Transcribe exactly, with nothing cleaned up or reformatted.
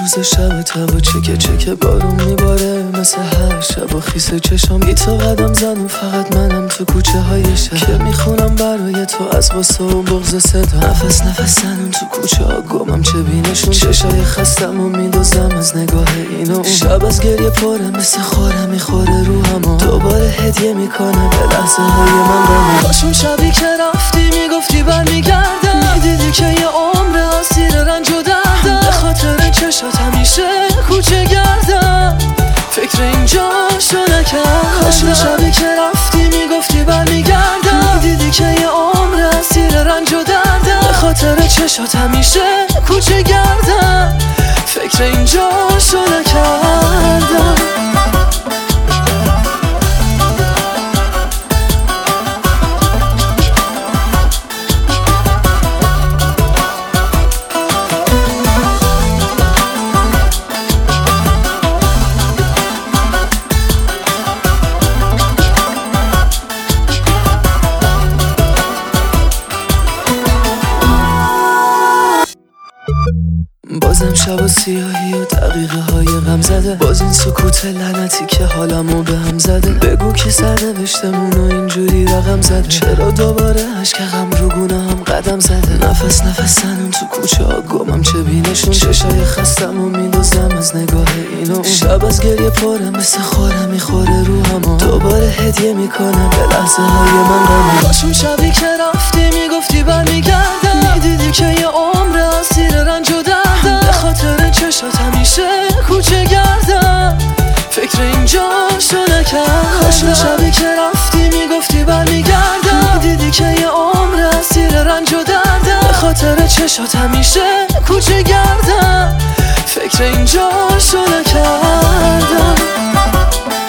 روز شب تبا چکه چکه بارون میباره مثل هر شب و خیس چشام بی تو قدم زن و فقط منم تو کوچه های شهر که میخونم برای تو از غصه و بغض صدا نفس نفس زنم تو کوچه ها گمم چه بینشون چشای خستم و میدوزم از نگاه اینو شب از گریه پره مثل خوره میخوره روحمو دوباره هدیه میکنه به لحظه های من بمون باشون شبی که رفتی میگفتی برمیگردم میدیدی که یه عمر اسیر رنج و دردم به خاطر چشات همیشه کوچه گردم فکر اینجاشو نکردم باشون شبی که رفتی میگفتی برمیگردم میدیدی که یه عمر اسیر رنج و دردم به خاطر چشات همیشه کوچه گردم فکر اینجاشو نکردم بازم شب و سیاهی و دقیقه های غم زده باز این سکوت لعنتی که حالمو به هم زده بگو که سرنوشتمون و اینجوری رقم زده چرا دوباره عشق غم رو گونه هم قدم زده نفس نفس زنم تو کوچه ها گمم چه بینشون چشای خستم و میدوزم از نگاه اینو شب از گریه پره مثل خوره میخوره روحمو دوباره هدیه میکنه به لحظه های من غمو باشون شبی که رفتی میگفتی برمیگردم میدیدی که یه عمر اسیر رنج و دردم به خاطر چشات همیشه کوچه گردم فکر اینجاشو نکردم باشون شبی که رفتی میگفتی برمیگردم میدیدی که یه عمر اسیر رنج و دردم به خاطر چشات همیشه کوچه گردم فکر اینجاشو نکردم